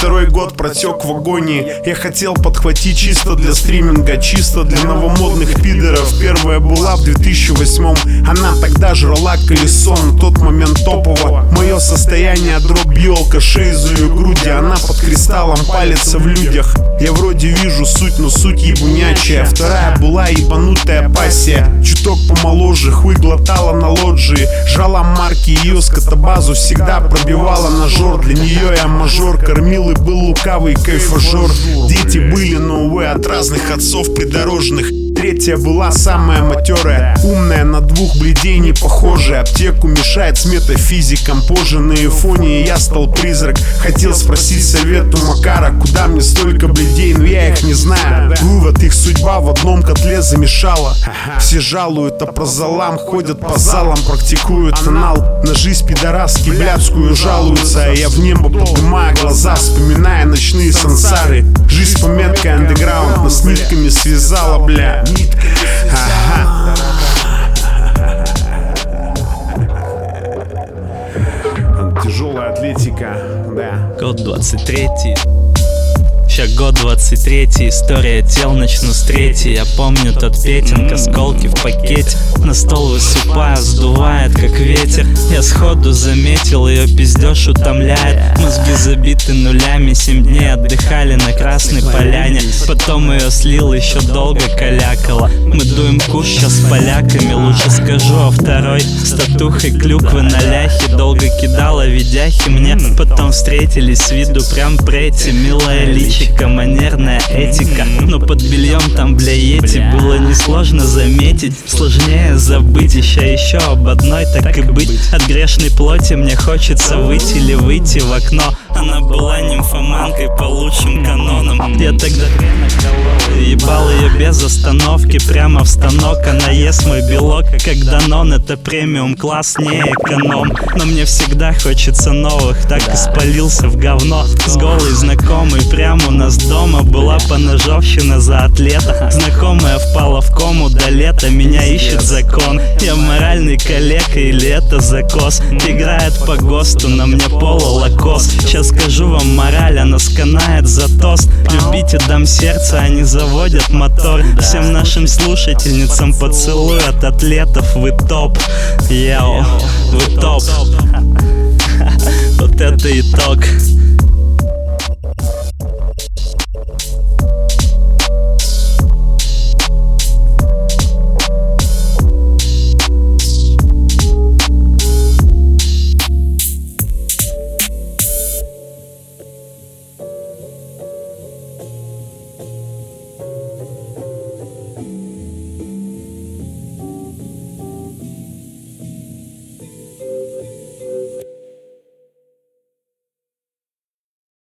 второй год протек в агонии. Я хотел подхватить чисто для стриминга, чисто для новомодных пидоров. Первая была в 2008-м. Она тогда жрала колесо, на тот момент топово. Мое состояние дроп елка, шейзу и груди. Она под кристаллом палится в людях. Я вроде вижу суть, но суть ебунячая. Вторая была ебанутая пассия. Чуток помоложе, хуй глотала на лоджии. Жала марки, ее скотобазу всегда пробивала на жор. Для нее я мажор, кормил и был лукавый кайфажор. Дети были, но увы, от разных отцов придорожных. Третья была самая матерая, умная, на двух бледей не похожая. Аптеку мешает с метафизиком. Позже на айфоне я стал призрак. Хотел спросить совет у Макара, куда мне столько бледей, но я их не знаю. Вывод: их судьба в одном котле замешала. Все жалуют, а про залам ходят по залам, практикуют анал. На жизнь пидораски блядскую жалуются, а я в небо поднимаю глаза, вспоминая ночные сансары. Жизнь по меткой андеграунд нас нитками связала, бля. Ага. Тяжелая атлетика, да. Год 23-й. Ща год 23-й, история тел, начну с третьей. Я помню тот петинг, осколки в пакете. На стол высыпаю, сдувает как ветер. Я сходу заметил, ее пиздеж утомляет. Мозги забиты нулями, 7 дней отдыхали на Красной Поляне. Потом ее слил, еще долго калякала. Мы дуем куш сейчас с поляками, лучше скажу о второй. С татухой клюквы на ляхе, долго кидала видяхи мне. Потом встретились с виду прям прети, милая личика, манерная этика. Но под бельем там бля йети было несложно заметить. Сложнее забыть еще об одной, так и быть. От грешной плоти мне хочется выйти или выйти в окно. Она была нимфоманкой по лучшим канонам. Я тогда ебал ее без остановки прямо в станок. Она ест мой белок, как Данон. Это премиум класс, не эконом. Но мне всегда хочется новых, так и спалился в говно. С голой знакомой прямо у нас дома была поножовщина за атлета. Знакомая впала в кому до лета, меня ищет закон. Я моральный калека или это закос? Играет по ГОСТу, на мне поло лакос. Сейчас скажу вам мораль, она сканает за тост. Любите дам сердца, они заводят мотор. Всем нашим слушательницам поцелуй от атлетов, вы топ. Йоу, вы топ. Вот это итог.